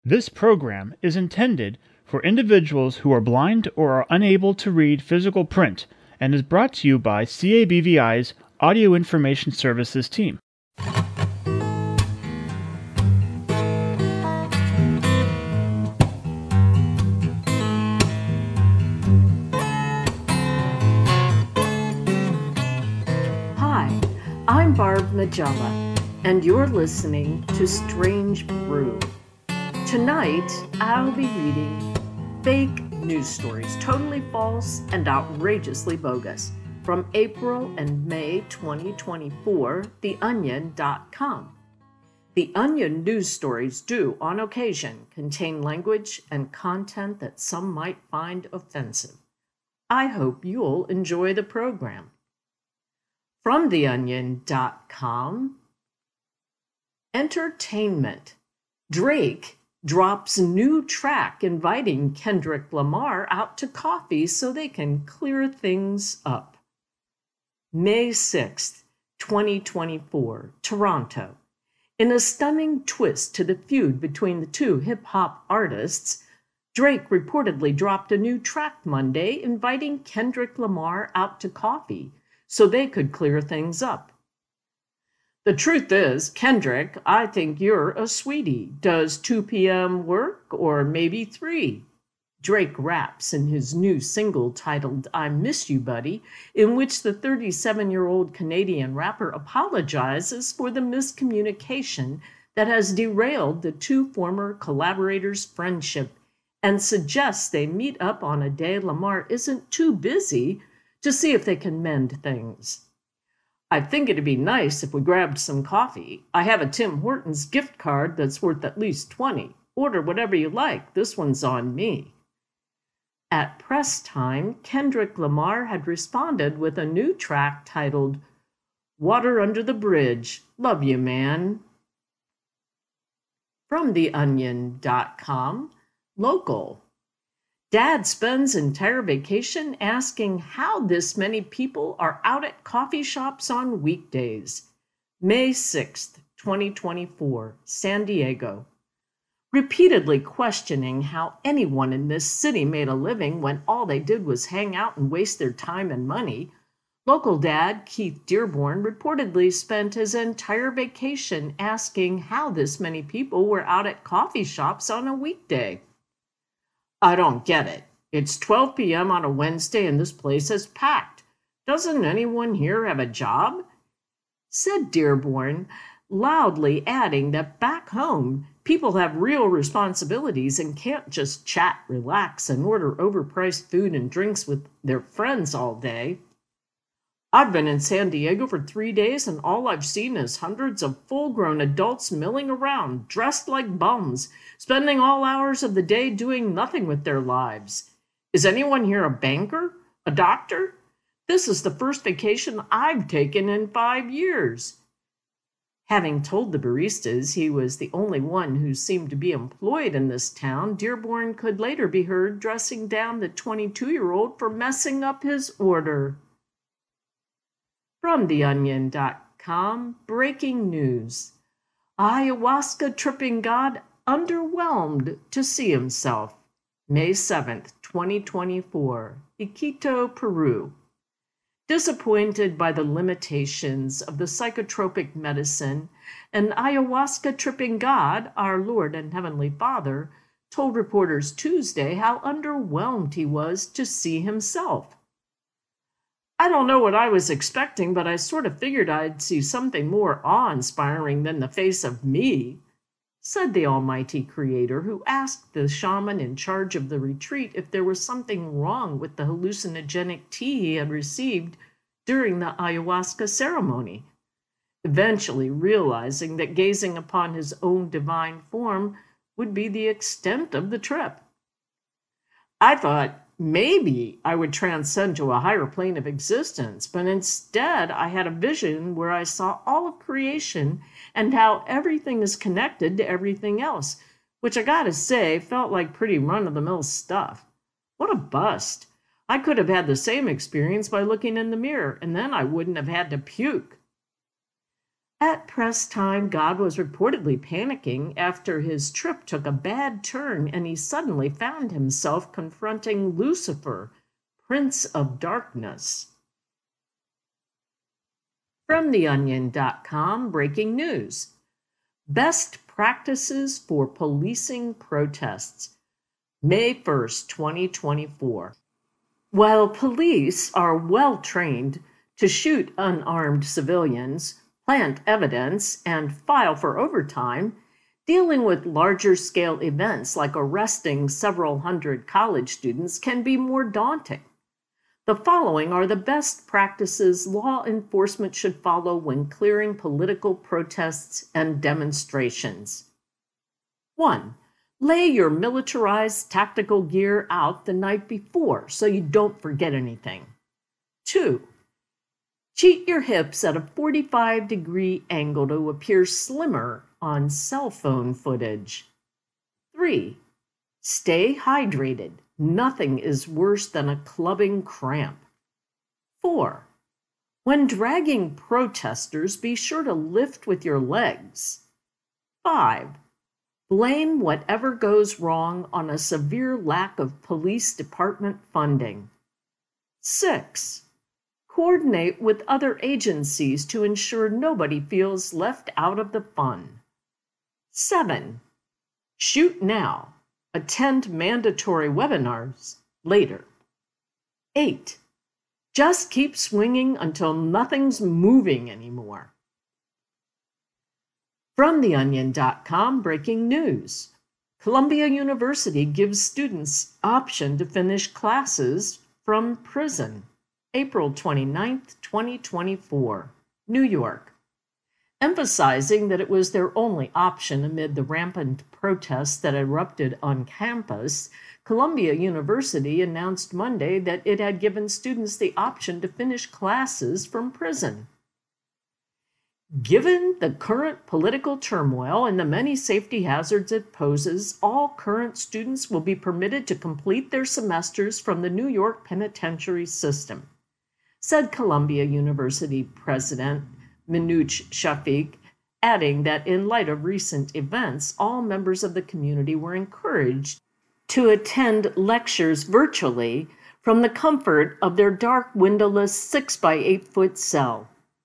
This program is intended for individuals who are blind or are unable to read physical print and is brought to you by CABVI's Audio Information Services team. Hi, I'm Barb Magella, and you're listening to Strange Brew. Tonight, I'll be reading Fake News Stories, Totally False and Outrageously Bogus, from April and May 2024, TheOnion.com. The Onion news stories do, on occasion, contain language and content that some might find offensive. I hope you'll enjoy the program. From TheOnion.com, Entertainment. Drake drops new track inviting Kendrick Lamar out to coffee so they can clear things up. May 6th, 2024, Toronto. In a stunning twist to the feud between the two hip-hop artists, Drake reportedly dropped a new track Monday inviting Kendrick Lamar out to coffee so they could clear things up. The truth is, Kendrick, I think you're a sweetie. Does 2 p.m. work, or maybe 3? Drake raps in his new single titled I Miss You, Buddy, in which the 37-year-old Canadian rapper apologizes for the miscommunication that has derailed the two former collaborators' friendship and suggests they meet up on a day Lamar isn't too busy to see if they can mend things. I think it'd be nice if we grabbed some coffee. I have a Tim Hortons gift card that's worth at least $20. Order whatever you like. This one's on me. At press time, Kendrick Lamar had responded with a new track titled Water Under the Bridge. Love you, man. From TheOnion.com, Local. Dad spends entire vacation asking how this many people are out at coffee shops on weekdays. May 6th, 2024, San Diego. Repeatedly questioning how anyone in this city made a living when all they did was hang out and waste their time and money, local dad Keith Dearborn reportedly spent his entire vacation asking how this many people were out at coffee shops on a weekday. I don't get it. It's 12 p.m. on a Wednesday and this place is packed. Doesn't anyone here have a job? Said Dearborn, loudly adding that back home, people have real responsibilities and can't just chat, relax, and order overpriced food and drinks with their friends all day. I've been in San Diego for 3 days and all I've seen is hundreds of full-grown adults milling around, dressed like bums, spending all hours of the day doing nothing with their lives. Is anyone here a banker? A doctor? This is the first vacation I've taken in 5 years. Having told the baristas he was the only one who seemed to be employed in this town, Dearborn could later be heard dressing down the 22-year-old for messing up his order. From TheOnion.com, breaking news. Ayahuasca tripping god underwhelmed to see himself. May 7th, 2024, Iquitos, Peru. Disappointed by the limitations of the psychotropic medicine, an ayahuasca tripping god, our Lord and Heavenly Father, told reporters Tuesday how underwhelmed he was to see himself. I don't know what I was expecting, but I sort of figured I'd see something more awe-inspiring than the face of me, said the almighty creator, who asked the shaman in charge of the retreat if there was something wrong with the hallucinogenic tea he had received during the ayahuasca ceremony, eventually realizing that gazing upon his own divine form would be the extent of the trip. I thought maybe I would transcend to a higher plane of existence, but instead I had a vision where I saw all of creation and how everything is connected to everything else, which I gotta say felt like pretty run-of-the-mill stuff. What a bust. I could have had the same experience by looking in the mirror, and then I wouldn't have had to puke. At press time, God was reportedly panicking after his trip took a bad turn and he suddenly found himself confronting Lucifer, Prince of Darkness. From TheOnion.com, breaking news. Best practices for policing protests. May 1st, 2024. While police are well trained to shoot unarmed civilians, plant evidence, and file for overtime, dealing with larger scale events like arresting several hundred college students can be more daunting. The following are the best practices law enforcement should follow when clearing political protests and demonstrations. 1. Lay your militarized tactical gear out the night before so you don't forget anything. 2. Cheat your hips at a 45-degree angle to appear slimmer on cell phone footage. 3. Stay hydrated. Nothing is worse than a clubbing cramp. 4. When dragging protesters, be sure to lift with your legs. 5. Blame whatever goes wrong on a severe lack of police department funding. 6. Coordinate with other agencies to ensure nobody feels left out of the fun. 7. Shoot now. Attend mandatory webinars later. 8. Just keep swinging until nothing's moving anymore. From TheOnion.com, breaking news. Columbia University gives students option to finish classes from prison. April 29, 2024, New York. Emphasizing that it was their only option amid the rampant protests that erupted on campus, Columbia University announced Monday that it had given students the option to finish classes from prison. Given the current political turmoil and the many safety hazards it poses, all current students will be permitted to complete their semesters from the New York penitentiary system, said Columbia University President Minouche Shafik, adding that in light of recent events, all members of the community were encouraged to attend lectures virtually from the comfort of their dark, windowless 6-by-8-foot cell.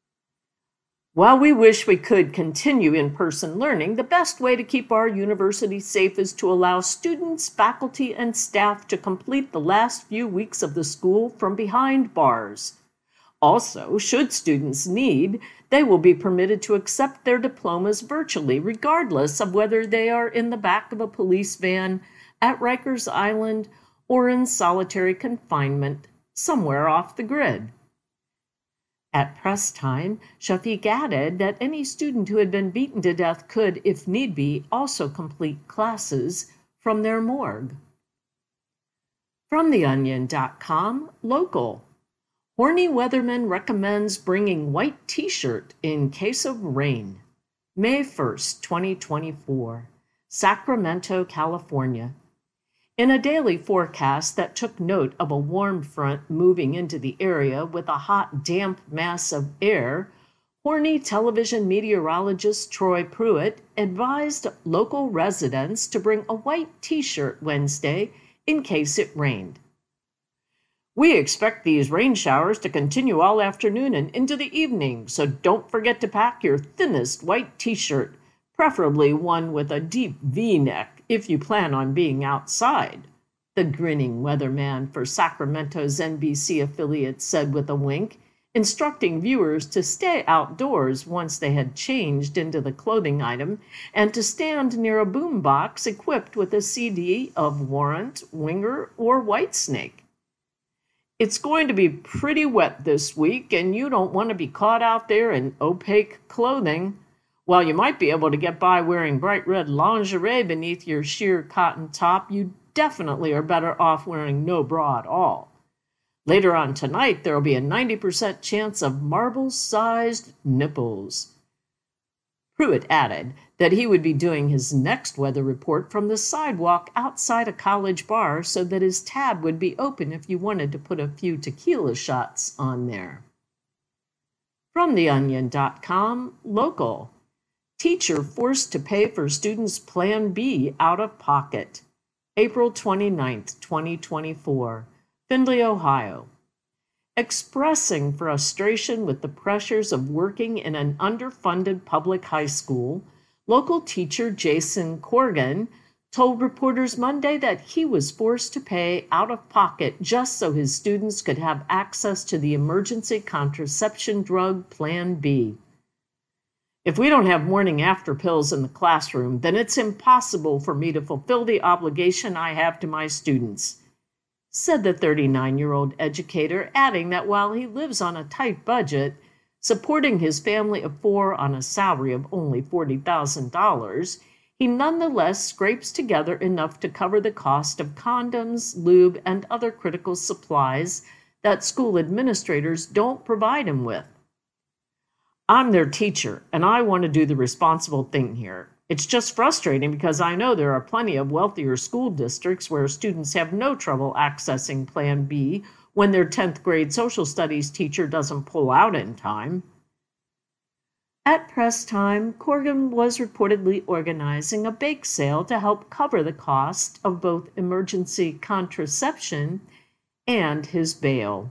While we wish we could continue in-person learning, the best way to keep our university safe is to allow students, faculty, and staff to complete the last few weeks of the school from behind bars. Also, should students need, they will be permitted to accept their diplomas virtually, regardless of whether they are in the back of a police van, at Rikers Island, or in solitary confinement somewhere off the grid. At press time, Shafik added that any student who had been beaten to death could, if need be, also complete classes from their morgue. From TheOnion.com, local. Horny weatherman recommends bringing white t-shirt in case of rain. May 1st, 2024, Sacramento, California. In a daily forecast that took note of a warm front moving into the area with a hot, damp mass of air, horny television meteorologist Troy Pruitt advised local residents to bring a white t-shirt Wednesday in case it rained. We expect these rain showers to continue all afternoon and into the evening, so don't forget to pack your thinnest white t-shirt, preferably one with a deep V-neck if you plan on being outside, the grinning weatherman for Sacramento's NBC affiliate said with a wink, instructing viewers to stay outdoors once they had changed into the clothing item and to stand near a boombox equipped with a CD of Warrant, Winger, or Whitesnake. It's going to be pretty wet this week, and you don't want to be caught out there in opaque clothing. While you might be able to get by wearing bright red lingerie beneath your sheer cotton top, you definitely are better off wearing no bra at all. Later on tonight, there will be a 90% chance of marble-sized nipples. Pruitt added that he would be doing his next weather report from the sidewalk outside a college bar so that his tab would be open if you wanted to put a few tequila shots on there. From theonion.com, local. Teacher forced to pay for students' Plan B out of pocket. April 29th, 2024. Findlay, Ohio. Expressing frustration with the pressures of working in an underfunded public high school, local teacher Jason Corgan told reporters Monday that he was forced to pay out of pocket just so his students could have access to the emergency contraception drug Plan B. If we don't have morning after pills in the classroom, then it's impossible for me to fulfill the obligation I have to my students, said the 39-year-old educator, adding that while he lives on a tight budget, supporting his family of four on a salary of only $40,000, he nonetheless scrapes together enough to cover the cost of condoms, lube, and other critical supplies that school administrators don't provide him with. I'm their teacher, and I want to do the responsible thing here. It's just frustrating because I know there are plenty of wealthier school districts where students have no trouble accessing Plan B when their 10th grade social studies teacher doesn't pull out in time. At press time, Corgan was reportedly organizing a bake sale to help cover the cost of both emergency contraception and his bail.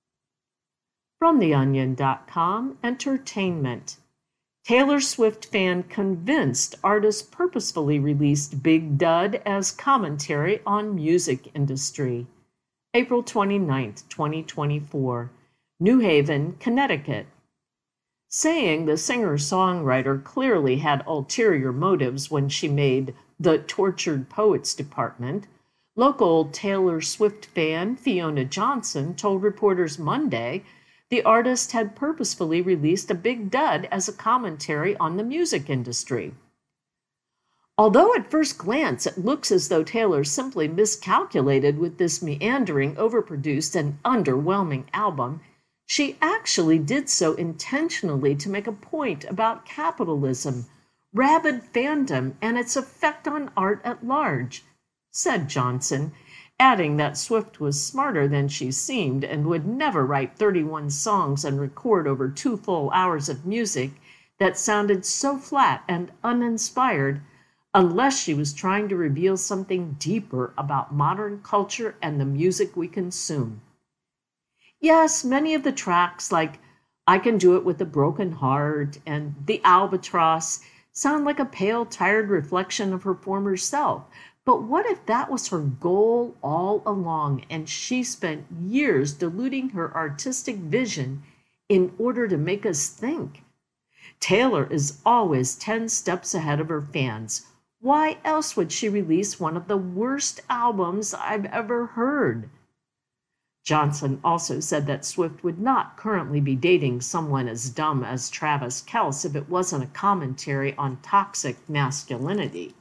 From theonion.com, entertainment. Taylor Swift fan convinced artist purposefully released Big Dud as commentary on music industry. April 29, 2024. New Haven, Connecticut. Saying the singer-songwriter clearly had ulterior motives when she made The Tortured Poets Department, local Taylor Swift fan Fiona Johnson told reporters Monday the artist had purposefully released a Big Dud as a commentary on the music industry. Although at first glance it looks as though Taylor simply miscalculated with this meandering, overproduced, and underwhelming album, she actually did so intentionally to make a point about capitalism, rabid fandom, and its effect on art at large, said Johnson, adding that Swift was smarter than she seemed and would never write 31 songs and record over 2 full hours of music that sounded so flat and uninspired unless she was trying to reveal something deeper about modern culture and the music we consume. Yes, many of the tracks like I Can Do It With a Broken Heart and The Albatross sound like a pale, tired reflection of her former self. But what if that was her goal all along and she spent years diluting her artistic vision in order to make us think? Taylor is always 10 steps ahead of her fans. Why else would she release one of the worst albums I've ever heard? Johnson also said that Swift would not currently be dating someone as dumb as Travis Kelce if it wasn't a commentary on toxic masculinity.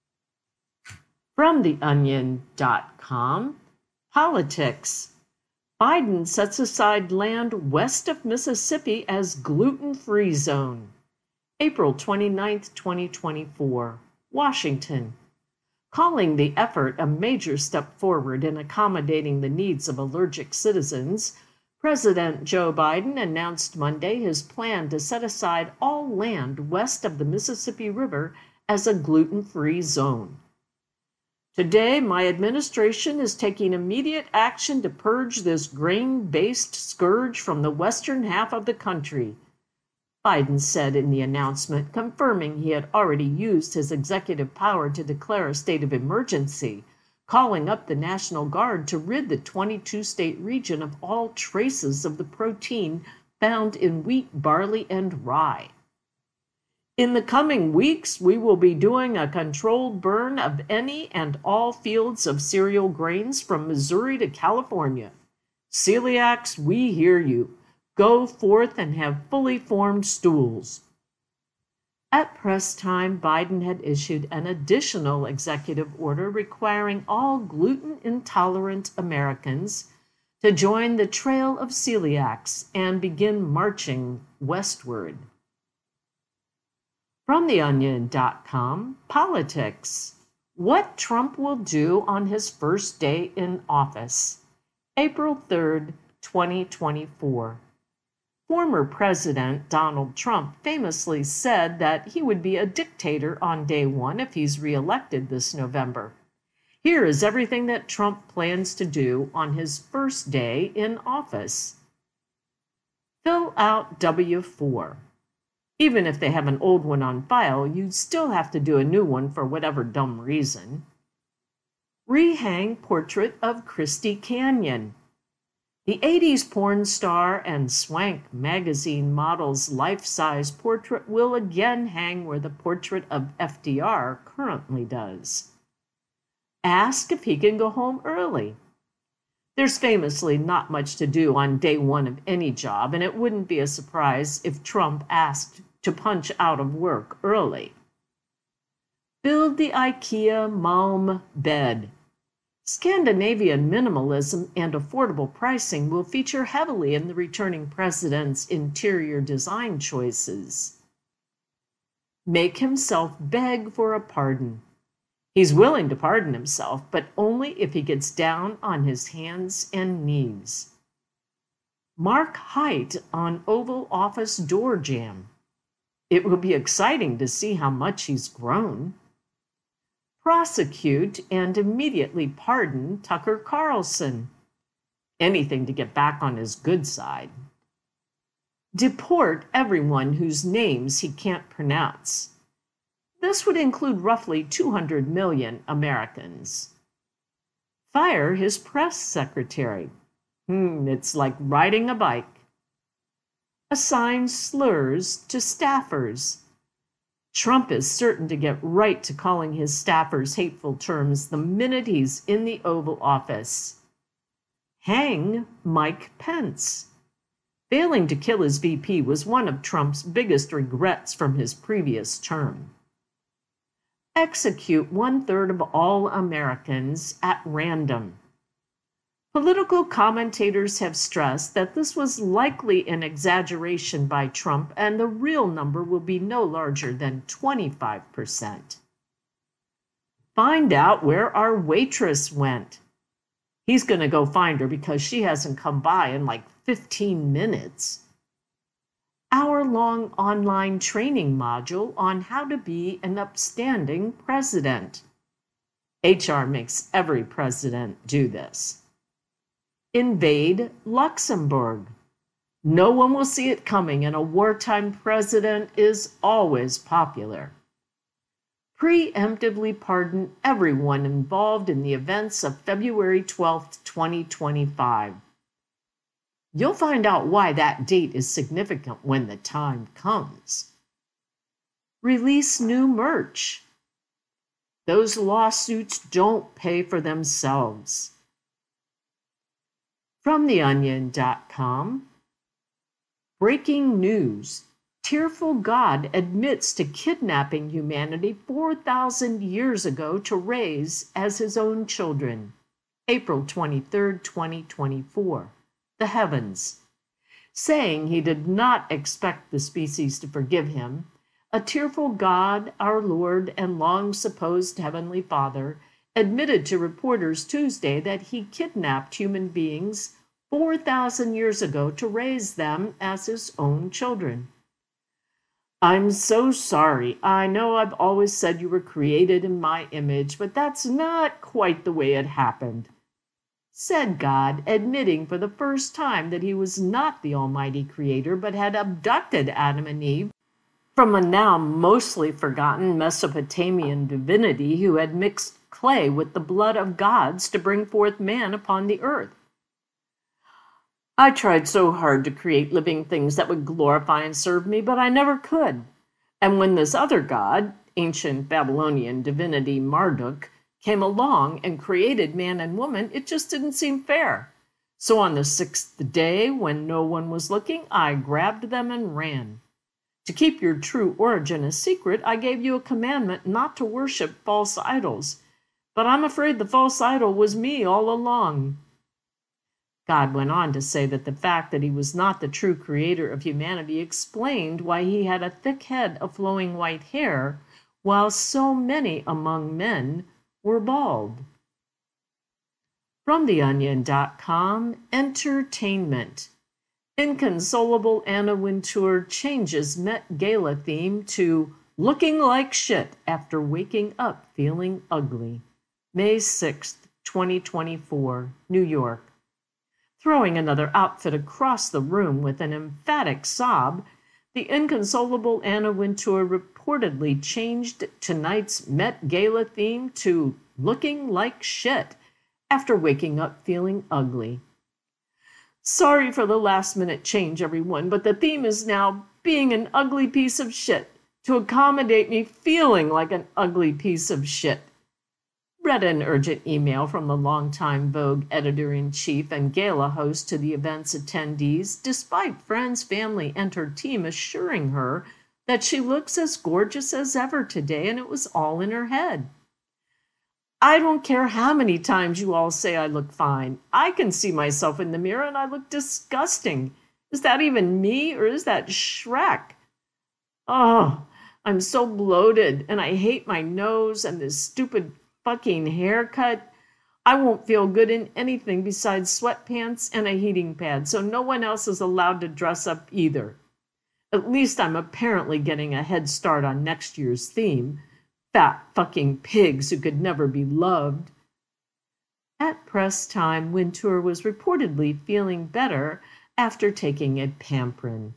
From theonion.com, politics. Biden sets aside land west of Mississippi as gluten-free zone. April 29, 2024, Washington. Calling the effort a major step forward in accommodating the needs of allergic citizens, President Joe Biden announced Monday his plan to set aside all land west of the Mississippi River as a gluten-free zone. Today, my administration is taking immediate action to purge this grain-based scourge from the western half of the country, Biden said in the announcement, confirming he had already used his executive power to declare a state of emergency, calling up the National Guard to rid the 22-state region of all traces of the protein found in wheat, barley, and rye. In the coming weeks, we will be doing a controlled burn of any and all fields of cereal grains from Missouri to California. Celiacs, we hear you. Go forth and have fully formed stools. At press time, Biden had issued an additional executive order requiring all gluten-intolerant Americans to join the Trail of Celiacs and begin marching westward. From theonion.com, politics. What Trump will do on his first day in office. April 3rd, 2024. Former President Donald Trump famously said that he would be a dictator on day one if he's reelected this November. Here is everything that Trump plans to do on his first day in office. Fill out W-4. Even if they have an old one on file, you still have to do a new one for whatever dumb reason. Rehang portrait of Christy Canyon. The 80s porn star and Swank magazine model's life-size portrait will again hang where the portrait of FDR currently does. Ask if he can go home early. There's famously not much to do on day one of any job, and it wouldn't be a surprise if Trump asked to punch out of work early. Build the IKEA Malm bed. Scandinavian minimalism and affordable pricing will feature heavily in the returning president's interior design choices. Make himself beg for a pardon. He's willing to pardon himself, but only if he gets down on his hands and knees. Mark height on Oval Office door jamb. It will be exciting to see how much he's grown. Prosecute and immediately pardon Tucker Carlson. Anything to get back on his good side. Deport everyone whose names he can't pronounce. This would include roughly 200 million Americans. Fire his press secretary. It's like riding a bike. Assign slurs to staffers. Trump is certain to get right to calling his staffers hateful terms the minute he's in the Oval Office. Hang Mike Pence. Failing to kill his VP was one of Trump's biggest regrets from his previous term. Execute 1/3 of all Americans at random. Political commentators have stressed that this was likely an exaggeration by Trump, and the real number will be no larger than 25%. Find out where our waitress went. He's going to go find her because she hasn't come by in like 15 minutes. Hour-long online training module on how to be an upstanding president. HR makes every president do this. Invade Luxembourg. No one will see it coming, and a wartime president is always popular. Preemptively pardon everyone involved in the events of February 12, 2025. You'll find out why that date is significant when the time comes. Release new merch. Those lawsuits don't pay for themselves. From theonion.com, breaking news. Tearful God admits to kidnapping humanity 4,000 years ago to raise as his own children. April 23, 2024. The heavens. Saying he did not expect the species to forgive him, a tearful God, our Lord and long-supposed Heavenly Father, admitted to reporters Tuesday that he kidnapped human beings 4,000 years ago to raise them as his own children. I'm so sorry. I know I've always said you were created in my image, but that's not quite the way it happened, said God, admitting for the first time that he was not the Almighty Creator, but had abducted Adam and Eve from a now mostly forgotten Mesopotamian divinity who had mixed clay with the blood of gods to bring forth man upon the earth. I tried so hard to create living things that would glorify and serve me, but I never could. And when this other god, ancient Babylonian divinity Marduk, came along and created man and woman, it just didn't seem fair. So on the 6th day, when no one was looking, I grabbed them and ran. To keep your true origin a secret, I gave you a commandment not to worship false idols. But I'm afraid the false idol was me all along. God went on to say that the fact that he was not the true creator of humanity explained why he had a thick head of flowing white hair, while so many among men were bald. From theonion.com, entertainment. Inconsolable Anna Wintour changes Met Gala theme to looking like shit after waking up feeling ugly. May 6th, 2024, New York. Throwing another outfit across the room with an emphatic sob, the inconsolable Anna Wintour reportedly changed tonight's Met Gala theme to looking like shit after waking up feeling ugly. Sorry for the last minute change, everyone, but the theme is now being an ugly piece of shit to accommodate me feeling like an ugly piece of shit. Read an urgent email from the longtime Vogue editor-in-chief and gala host to the event's attendees, despite friends, family, and her team assuring her that she looks as gorgeous as ever today and it was all in her head. I don't care how many times you all say I look fine. I can see myself in the mirror and I look disgusting. Is that even me or is that Shrek? Oh, I'm so bloated and I hate my nose and this stupid fucking haircut. I won't feel good in anything besides sweatpants and a heating pad, so no one else is allowed to dress up either. At least I'm apparently getting a head start on next year's theme. Fat fucking pigs who could never be loved. At press time, Wintour was reportedly feeling better after taking a Pamprin.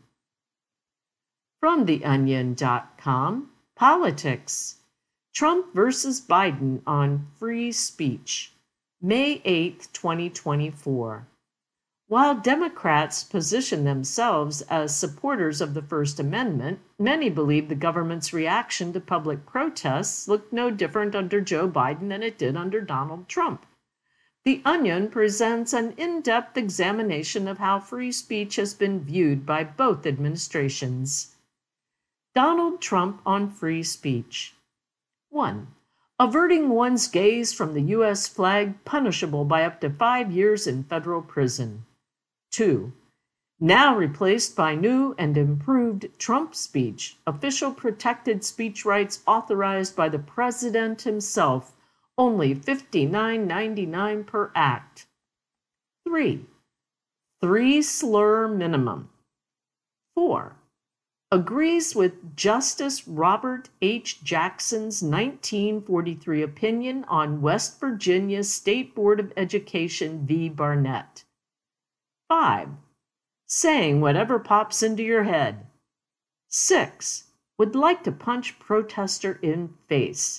From TheOnion.com, politics. Trump versus Biden on free speech. May 8, 2024. While Democrats position themselves as supporters of the First Amendment, many believe the government's reaction to public protests looked no different under Joe Biden than it did under Donald Trump. The Onion presents an in-depth examination of how free speech has been viewed by both administrations. Donald Trump on free speech. 1. Averting one's gaze from the U.S. flag punishable by up to 5 years in federal prison. 2. Now replaced by new and improved Trump speech, official protected speech rights authorized by the president himself, only $59.99 per act. 3. 3-slur minimum. 4. Agrees with Justice Robert H. Jackson's 1943 opinion on West Virginia's State Board of Education v. Barnett. 5. Saying whatever pops into your head. 6. Would like to punch protester in face.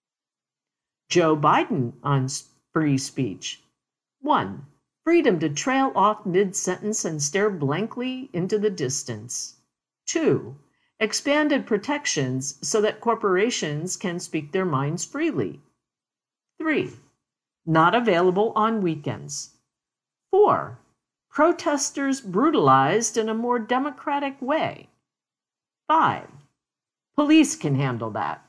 Joe Biden on free speech. 1. Freedom to trail off mid-sentence and stare blankly into the distance. 2. Expanded protections so that corporations can speak their minds freely. 3. Not available on weekends. 4. Protesters brutalized in a more democratic way. 5. Police can handle that.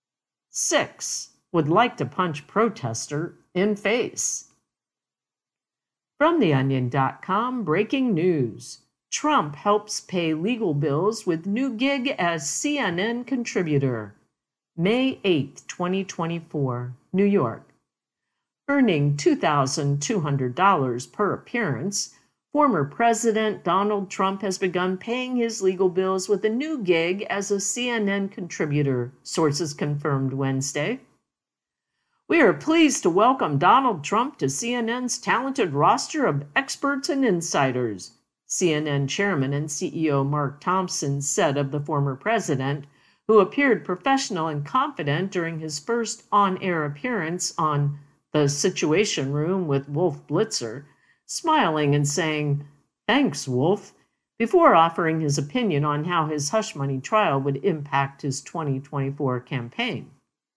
6. Would like to punch protester in face. From TheOnion.com, breaking news. Trump helps pay legal bills with new gig as CNN contributor. May 8, 2024, New York. Earning $2,200 per appearance, former President Donald Trump has begun paying his legal bills with a new gig as a CNN contributor, sources confirmed Wednesday. We are pleased to welcome Donald Trump to CNN's talented roster of experts and insiders, CNN chairman and CEO Mark Thompson said of the former president, who appeared professional and confident during his first on-air appearance on The Situation Room with Wolf Blitzer, smiling and saying, "Thanks, Wolf," before offering his opinion on how his hush money trial would impact his 2024 campaign.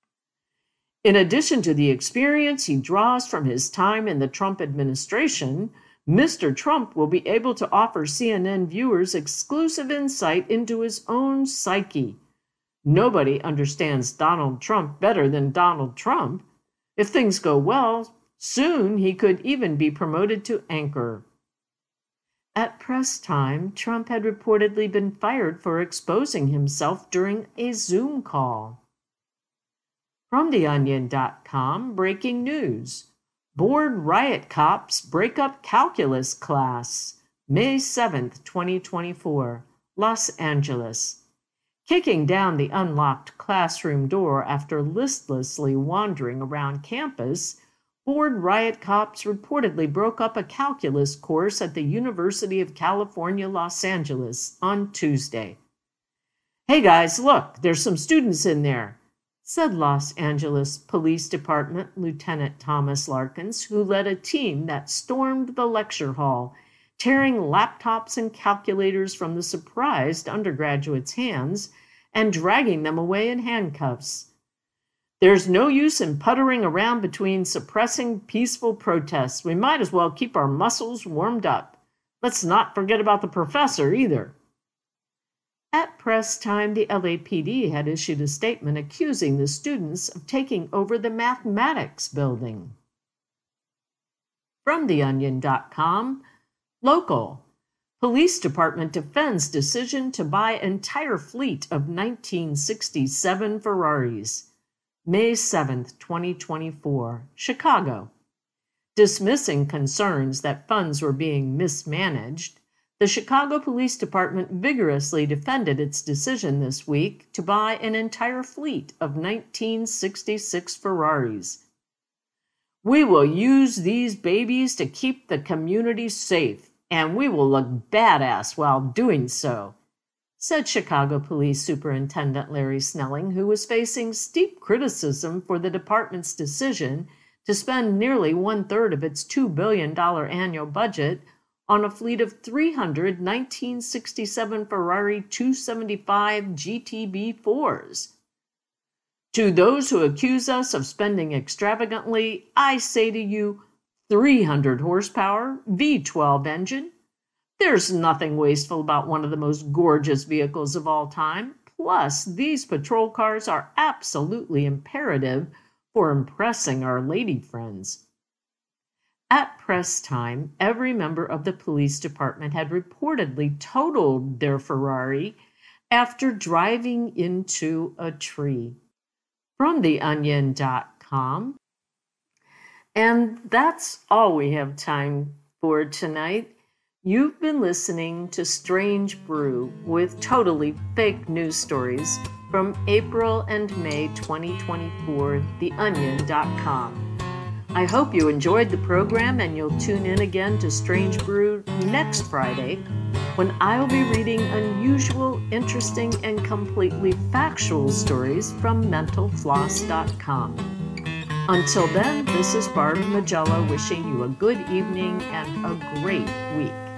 In addition to the experience he draws from his time in the Trump administration, Mr. Trump will be able to offer CNN viewers exclusive insight into his own psyche. Nobody understands Donald Trump better than Donald Trump. If things go well, soon he could even be promoted to anchor. At press time, Trump had reportedly been fired for exposing himself during a Zoom call. From TheOnion.com, breaking news. Bored riot cops break up calculus class. May 7th, 2024, Los Angeles. Kicking down the unlocked classroom door after listlessly wandering around campus, bored riot cops reportedly broke up a calculus course at the University of California, Los Angeles on Tuesday. "Hey guys, look, there's some students in there," said Los Angeles Police Department Lieutenant Thomas Larkins, who led a team that stormed the lecture hall, tearing laptops and calculators from the surprised undergraduates' hands and dragging them away in handcuffs. "There's no use in puttering around between suppressing peaceful protests. We might as well keep our muscles warmed up. Let's not forget about the professor either." At press time, the LAPD had issued a statement accusing the students of taking over the mathematics building. From theonion.com, local. Police Department defends decision to buy entire fleet of 1967 Ferraris. May 7th, 2024, Chicago. Dismissing concerns that funds were being mismanaged, the Chicago Police Department vigorously defended its decision this week to buy an entire fleet of 1966 Ferraris. "We will use these babies to keep the community safe, and we will look badass while doing so," said Chicago Police Superintendent Larry Snelling, who was facing steep criticism for the department's decision to spend nearly one-third of its $2 billion annual budget on a fleet of 300 1967 Ferrari 275 GTB4s. "To those who accuse us of spending extravagantly, I say to you, 300 horsepower, V12 engine. There's nothing wasteful about one of the most gorgeous vehicles of all time. Plus, these patrol cars are absolutely imperative for impressing our lady friends." At press time, every member of the police department had reportedly totaled their Ferrari after driving into a tree. From theonion.com. And that's all we have time for tonight. You've been listening to Strange Brew with totally fake news stories from April and May 2024, theonion.com. I hope you enjoyed the program and you'll tune in again to Strange Brew next Friday when I'll be reading unusual, interesting, and completely factual stories from mentalfloss.com. Until then, this is Barb Magella wishing you a good evening and a great week.